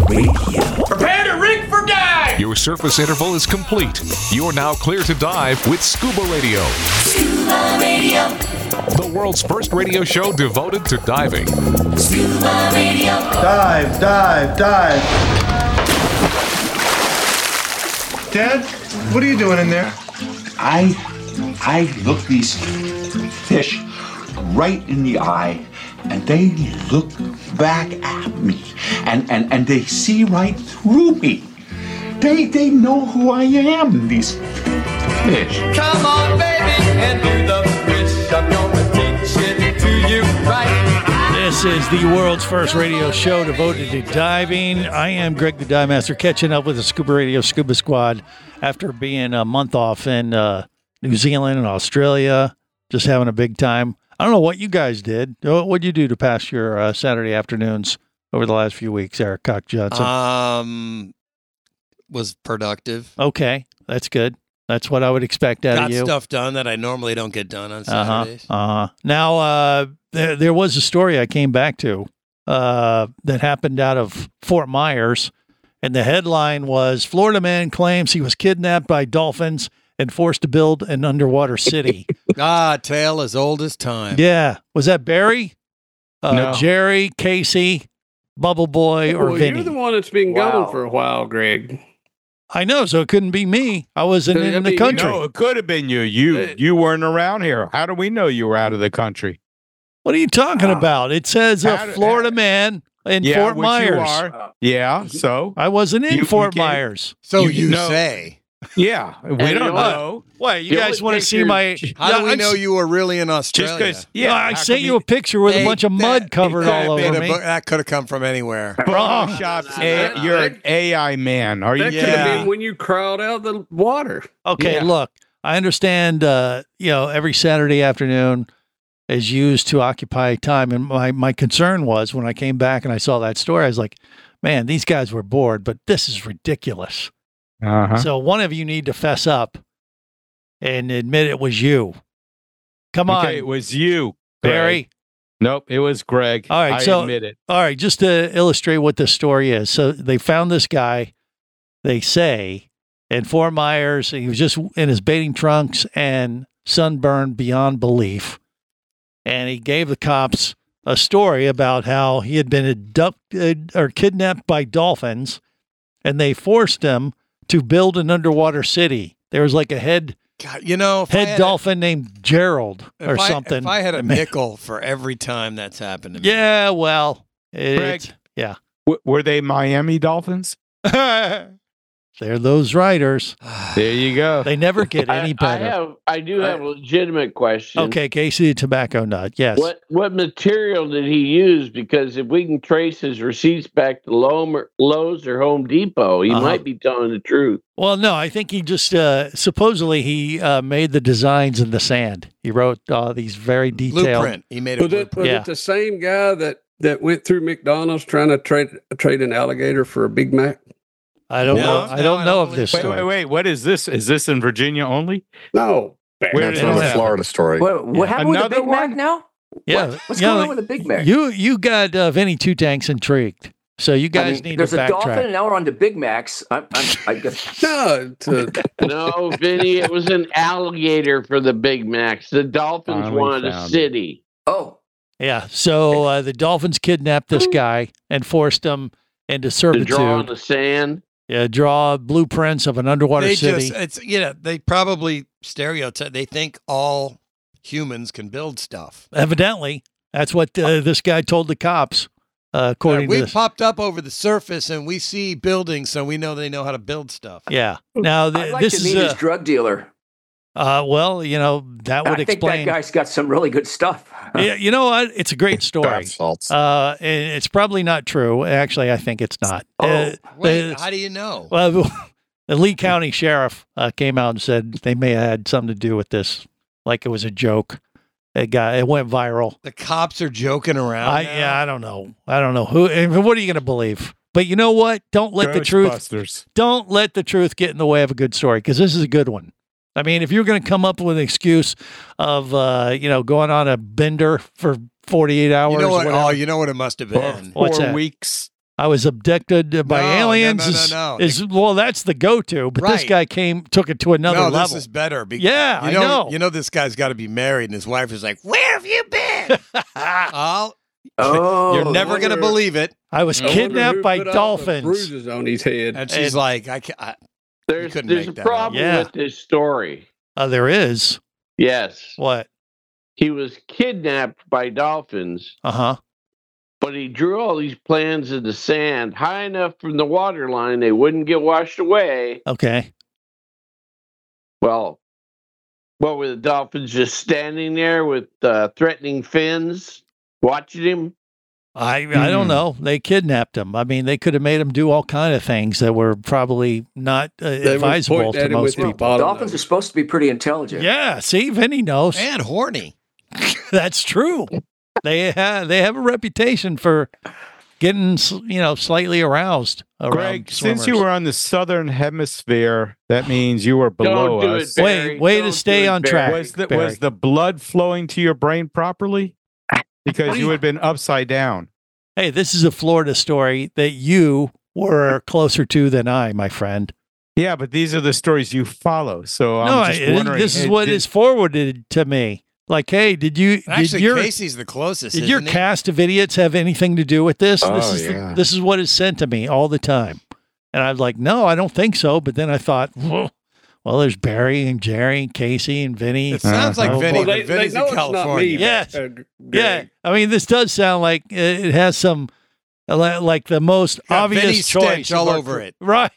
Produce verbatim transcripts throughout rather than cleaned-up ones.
Radio. Prepare to rig for dive! Your surface interval is complete. You're now clear to dive with Scuba Radio. Scuba Radio. The world's first radio show devoted to diving. Scuba Radio. Dive, dive, dive. Dad, what are you doing in there? I, I look these fish right in the eye, and they look back at me, and, and, and they see right through me. They, they know who I am, these fish. Come on, baby, and do the fish. I'm gonna teach it to you right. This is the world's first radio show devoted to diving. I am Greg the Dive Master, catching up with the Scuba Radio Scuba Squad after being a month off in uh, New Zealand and Australia, just having a big time. I don't know what you guys did. What did you do to pass your uh, Saturday afternoons over the last few weeks, Eric Cock Johnson? Um, was productive. Okay, that's good. That's what I would expect out Got of you. stuff done that I normally don't get done on Uh-huh, Saturdays. uh-huh. Now, uh, there, there was a story I came back to uh, that happened out of Fort Myers, and the headline was, Florida man claims he was kidnapped by dolphins and forced to build an underwater city. Ah, tale as old as time. Yeah. Was that Barry? Uh, No. Jerry, Casey, Bubble Boy, or well, Vinny? you're the one that's been Wow. gone for a while, Greg. I know, so it couldn't be me. I wasn't I in the mean, country. No, it could have been you. You Uh, you weren't around here. How do we know you were out of the country? What are you talking Ah. about? It says a How do- Florida man in yeah, Fort which Myers. You are. Yeah. So I wasn't in You- you Fort can't- Myers. So You- you, you know- say. yeah, we And don't you know what? know. What, you The guys only want to see picture- my... How Yeah, do we I'm know s- you were really in Just Australia? because. Yeah, Yeah. I how sent come you a picture with a Hey, bunch of mud that- covered that all bit over of me. But that could have come from anywhere. Photoshop's a, you're an A I man. Are you? That Yeah. could have been when you crawled out of the water. Okay, Yeah. look, I understand, uh, you know, every Saturday afternoon is used to occupy time. And my, my concern was when I came back and I saw that story, I was like, man, these guys were bored, but this is ridiculous. Uh-huh. So one of you need to fess up and admit it was you. Come on, Okay, it was you, Greg. Barry. Nope, it was Greg. All right, I so- admit it. All right, just to illustrate what this story is. So they found this guy, they say, in Fort Myers. He was just in his bathing trunks and sunburned beyond belief. And he gave the cops a story about how he had been abducted or kidnapped by dolphins, and they forced him to build an underwater city. There was like a head God, you know, if I head had dolphin named Gerald a, or if I, something. If I had a Man. nickel for every time that's happened to me. Yeah, well, it's, Greg. yeah. W- were they Miami Dolphins? They're those writers. There you go. They never get I, any I better. have, I do have a legitimate question. Okay, Casey the Tobacco Nut. Yes. What what material did he use? Because if we can trace his receipts back to Lowe's or, Lowe's or Home Depot, he Uh-huh. might be telling the truth. Well, no, I think he just uh, supposedly he uh, made the designs in the sand. He wrote uh, these very detailed. Blueprint. He made a Was it, blueprint. was Yeah. it the same guy that, that went through McDonald's trying to trade trade an alligator for a Big Mac? I don't No, know. no, I don't I know don't of this Wait, story. wait, wait. What is this? Is this in Virginia only? No. Where That's did it another happen? Florida story. What, what happened with the Another Big Mac one? now? Yeah. What? What's you going know, on with the Big Mac? You you got uh, Vinny Two Tanks intrigued, so you I guys mean, need there's to a dolphin, and backtrack. now we're on to Big Macs. I'm, I'm, I guess. No. To, No, Vinny, it was an alligator for the Big Macs. The Dolphins Finally wanted a found it. city. Oh, Yeah. So uh, the Dolphins kidnapped this guy and forced him into To draw in servitude. the sand. Yeah, draw blueprints of an underwater They city. just, it's, you know, they probably stereotype. They think all humans can build stuff. Evidently, that's what uh, this guy told the cops. Uh, according we to this. popped up over the surface and we see buildings, so we know they know how to build stuff. Yeah. Now th- I'd like this to is meet uh, his drug dealer. uh, well, you know that I would think explain. that guy's got some really good stuff. Yeah, you know what? It's a great story. Bath salts. Uh, and it's probably not true. Actually, I think it's not. Oh, Uh, Wait, the- how do you know? well, the Lee County sheriff uh, came out and said they may have had something to do with this, like it was a joke. It got it went viral. The cops are joking around. I, now? yeah, I don't know. I don't know who. and What are you going to believe? But you know what? Don't let the truth. Ghostbusters. Don't let the truth get in the way of a good story, because this is a good one. I mean, if you're going to come up with an excuse of, uh, you know, going on a bender for forty-eight hours, You know what? whatever, Oh, you know what it must have been. What's Four that? weeks. I was abducted by No, no, aliens. no, no, is, no. is well, that's the go-to. But this Right. guy came, took it to another no, level. this is better. Because, Yeah, you I know, know. You know, this guy's got to be married, and his wife is like, "Where have you been?" oh, Oh, you're never wonder- gonna believe it. I was I wonder kidnapped who by put all the dolphins. bruises on his head. And she's And- like, "I can't." I, There's couldn't there's a make that up. problem Yeah. with this story. Uh, there is Yes, what? he was kidnapped by dolphins, Uh huh. but he drew all these plans in the sand high enough from the water line they wouldn't get washed away. Okay. Well, what were the dolphins just standing there with uh, threatening fins, watching him? I I don't Hmm. know. They kidnapped him. I mean, they could have made him do all kind of things that were probably not uh, They were advisable pointing to at him most with his people. bottom Dolphins are nose. supposed to be pretty intelligent. Yeah. See, Vinny knows. and horny. That's true. They have they have a reputation for getting s- you know slightly aroused. Around Greg, since you swimmers. were on the southern hemisphere, that means you were below Don't do us. it, Way- Barry. way to Don't stay do it, on Barry. track. Was the Barry. was the blood flowing to your brain properly? Because you had been upside down. Hey, this is a Florida story that you were closer to than I, my friend. Yeah, but these are the stories you follow. So I'm no, just I, wondering. this is eh, what did- is forwarded to me. Like, hey, did you did Actually, your Casey's the closest. did your isn't he? cast of idiots have anything to do with this? this Oh, is the- yeah. this is what is sent to me all the time, and I was like, no, I don't think so. But then I thought, well, well there's Barry and Jerry and Casey and Vinny. It sounds like Oh, Vinny, boy. Well, they, but they Vinny's know in it's not me. California. Yes. uh, Greg. Yeah, I mean, this does sound like it it has some uh, li- like the most Got obvious Vinny's choice stench all of our- over it. right?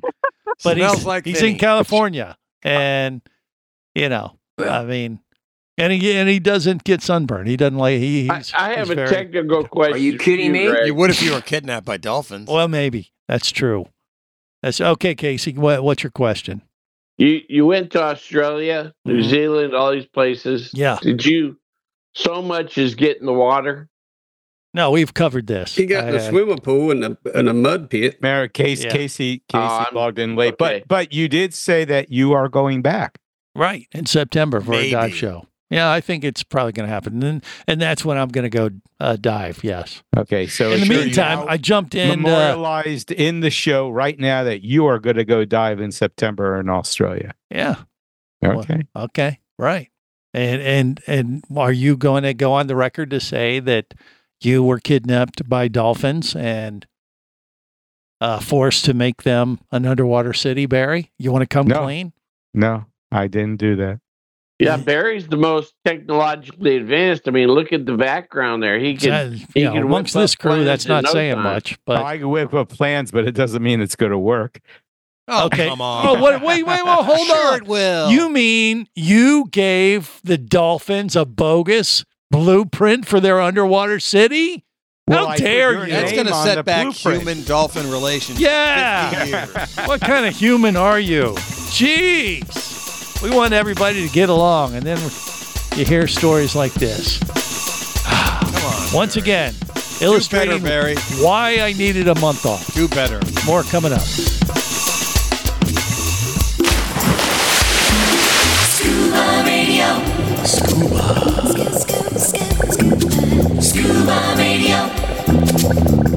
But Smells he's, like he's Vinny. in California, and you know, I mean, and he and he doesn't get sunburned. He doesn't like he. I, He's, I have he's a very- technical question. Are you for kidding me? Greg. You would if you were kidnapped by dolphins. Well, maybe that's true. That's okay, Casey. What, what's your question? You you went to Australia, New Mhm. Zealand, all these places. Yeah. Did you so much as get in the water? No, we've covered this. He got the I- swimming pool and the and a mud pit. Mary, Casey, Yeah. Casey, Casey Oh, I'm- logged in late, okay. but but you did say that you are going back. right in September for a dive Maybe. show. Yeah, I think it's probably going to happen, and and that's when I'm going to go uh, dive. Yes. Okay, so In the it's sure you meantime, now I jumped in. Uh, memorialized in the show right now that you are going to go dive in September in Australia. yeah. Well, Okay. Okay. Right. And and and are you going to go on the record to say that you were kidnapped by dolphins and uh, forced to make them an underwater city, Barry? You want to come No. clean? No, I didn't do that. Yeah, Barry's the most technologically advanced. I mean, look at the background there. He can. Uh, he you know, can amongst whip this up crew, plans that's in not no saying time. much. But I can whip up plans, but it doesn't mean it's going to work. Oh, okay. come on. Oh, what, wait, wait, well, hold Sure on. it will. You mean you gave the dolphins a bogus blueprint for their underwater city? Well, How I put dare your you? That's name going to on set the back blueprint. human dolphin relations. Yeah. fifty years. What kind of human are you? Jeez. We want everybody to get along, and then you hear stories like this. Come on. Once again, illustrating Barry. why I needed a month off. Do better. More coming up. Scuba Radio. Scuba. Scuba Radio.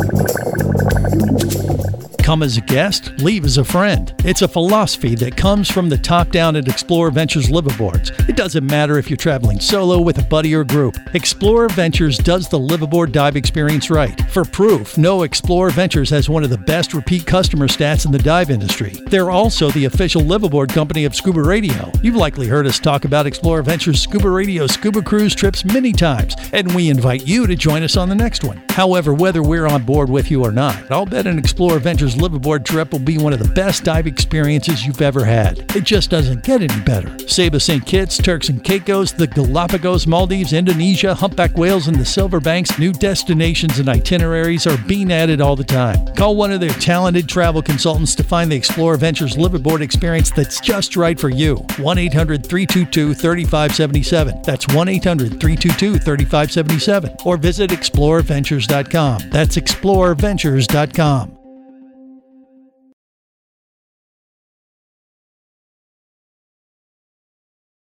Come as a guest, leave as a friend. It's a philosophy that comes from the top down at Explorer Ventures liveaboards. It doesn't matter if you're traveling solo with a buddy or group. Explorer Ventures does the liveaboard dive experience right. For proof, know Explorer Ventures has one of the best repeat customer stats in the dive industry. They're also the official liveaboard company of Scuba Radio. You've likely heard us talk about Explorer Ventures Scuba Radio scuba cruise trips many times, and we invite you to join us on the next one. However, whether we're on board with you or not, I'll bet an Explorer Ventures liveaboard trip will be one of the best dive experiences you've ever had. It just doesn't get any better. Saba Saint Kitts, Turks and Caicos, the Galapagos, Maldives, Indonesia, humpback whales, and the Silver Banks, new destinations and itineraries are being added all the time. Call one of their talented travel consultants to find the Explorer Ventures liveaboard experience that's just right for you. one eight hundred, three two two, three five seven seven. That's one eight hundred, three two two, three five seven seven. Or visit explorer ventures dot com. That's explorer ventures dot com.